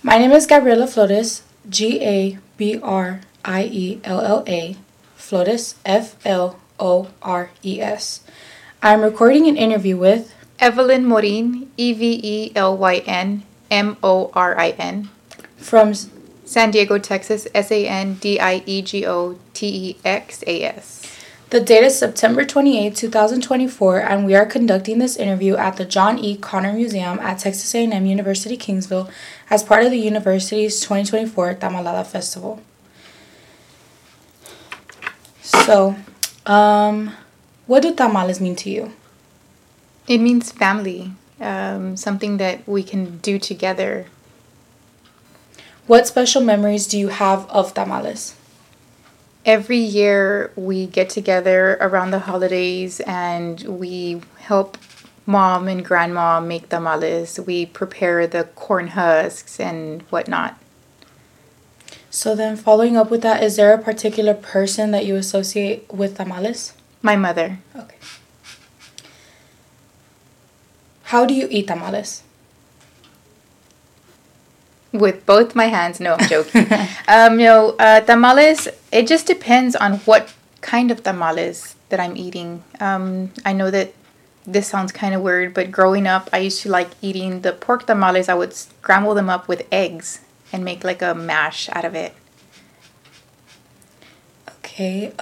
My name is Gabriela Flores, Gabriella, Flores, Flores. I'm recording an interview with Evelyn Morin, EvelynMorin, from San Diego, Texas, SanDiegoTexas. The date is September 28, 2024, and we are conducting this interview at the John E. Connor Museum at Texas A&M University Kingsville as part of the university's 2024 Tamalada Festival. So, what do tamales mean to you? It means family, something that we can do together. What special memories do you have of tamales? Every year we get together around the holidays and we help mom and grandma make tamales. We prepare the corn husks and whatnot. So then, following up with that, is there a particular person that you associate with tamales? My mother. Okay. How do you eat tamales? With both my hands. No, I'm joking. Tamales, it just depends on what kind of tamales that I'm eating. I know that this sounds kind of weird, but growing up, I used to like eating the pork tamales. I would scramble them up with eggs and make like a mash out of it. Okay,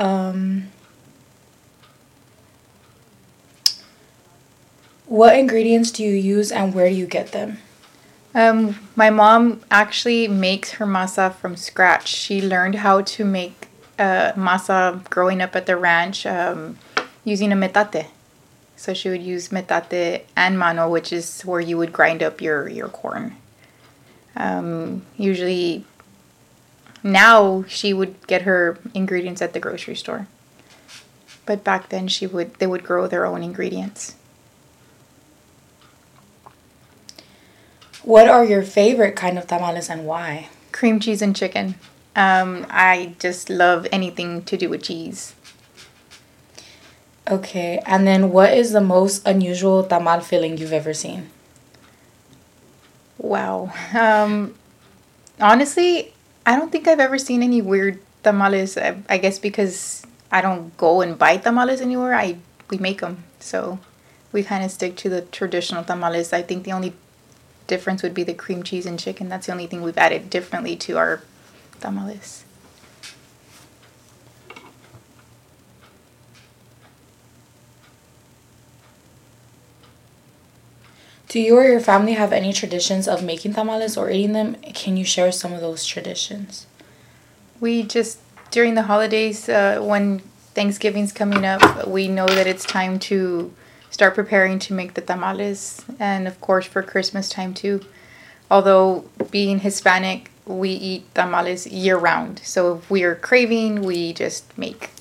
what ingredients do you use and where do you get them? My mom actually makes her masa from scratch. She learned how to make masa growing up at the ranch using a metate. So she would use metate and mano, which is where you would grind up your corn. Usually now she would get her ingredients at the grocery store. But back then they would grow their own ingredients. What are your favorite kind of tamales and why? Cream cheese and chicken. I just love anything to do with cheese. Okay, and then what is the most unusual tamal filling you've ever seen? Wow. Honestly, I don't think I've ever seen any weird tamales. I guess because I don't go and buy tamales anywhere. We make them. So we kind of stick to the traditional tamales. I think the only difference would be the cream cheese and chicken. That's the only thing we've added differently to our tamales. Do you or your family have any traditions of making tamales or eating them? Can you share some of those traditions? We just, during the holidays, when Thanksgiving's coming up, we know that it's time to start preparing to make the tamales. And of course for Christmas time too. Although being Hispanic, we eat tamales year round. So if we are craving, we just make.